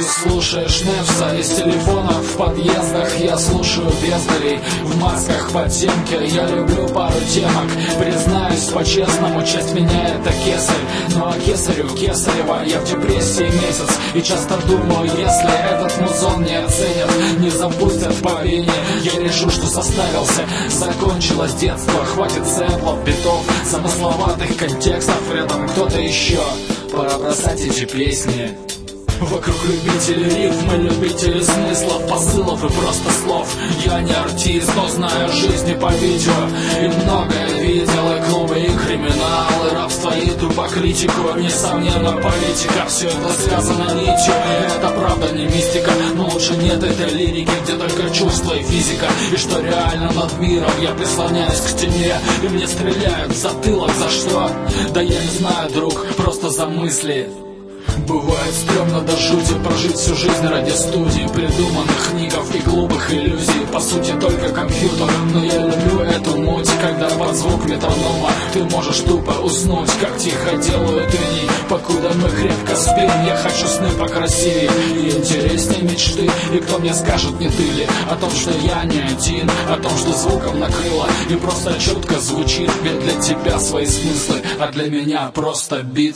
слушаешь Невса из телефона в подъездах. Я слушаю бездарей в масках потемки. Я люблю пару темок, признаюсь по-честному, часть меня это кесарь. Ну а кесарю Кесарева я в депрессии месяц. И часто думаю, если этот музон не оценят, не запустят по вене, я решу, что составился. Закончилось детство, хватит сэмплов, битов, замысловатых контекстов. Рядом кто-то еще, пора бросать эти песни. Вокруг любители рифмы, любители смыслов, посылов и просто слов. Я не артист, но знаю жизни по видео. И многое видел, и клубы, и криминал, и рабство, и тупокритику. Несомненно, политика, все это связано нитью. И это правда не мистика, но лучше нет этой лирики, где только чувство и физика. И что реально над миром, я прислоняюсь к стене, и мне стреляют в затылок. За что? Да я не знаю, друг, просто за мысли. Бывает стрёмно до жути прожить всю жизнь ради студий, придуманных книгов и глупых иллюзий. По сути только компьютер, но я люблю эту муть, когда под звук метронома ты можешь тупо уснуть, как тихо делают они, покуда мы крепко спим. Я хочу сны покрасивее и интереснее мечты. И кто мне скажет, не ты ли, о том, что я не один, о том, что звуком накрыло и просто четко звучит. Ведь для тебя свои смыслы, а для меня просто бит.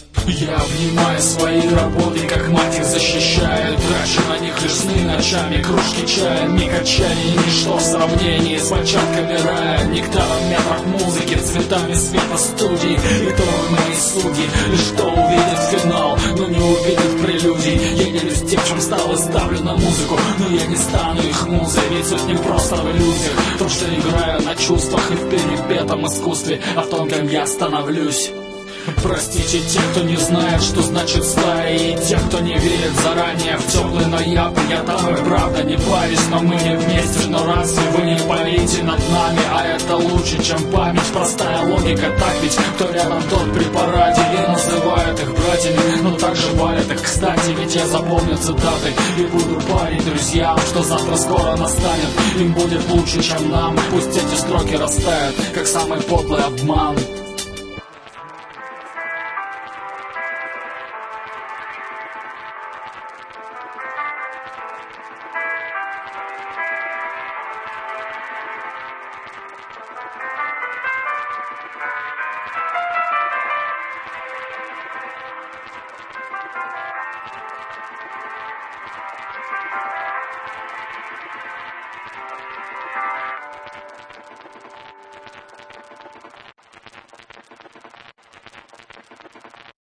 Я обнимаю свои работы, как мать их защищает. Трачу на них лишь сны ночами, кружки чая, миг отчаяния, ничто в сравнении с початками рая. Нектаром в метрах музыки, цветами света студии. И кто вы мои судьи, лишь кто увидит финал, но не увидит прелюдий. Я делюсь тем, чем стал и ставлю на музыку, но я не стану их музой, ведь суть не просто в иллюзиях. То, что играю на чувствах и в перепетом искусстве, о том, кем я становлюсь. Простите тех, кто не знает, что значит стая, и тех, кто не верит заранее в теплый ноябрь. Я там и правда не парюсь, но мы не вместе. Но разве вы не парите над нами? А это лучше, чем память, простая логика. Так ведь, кто рядом, тот при параде. И называют их братьями, но также парят их. Кстати, ведь я запомню цитаты и буду парить друзьям, что завтра скоро настанет. Им будет лучше, чем нам. Пусть эти строки растают, как самый подлый обман.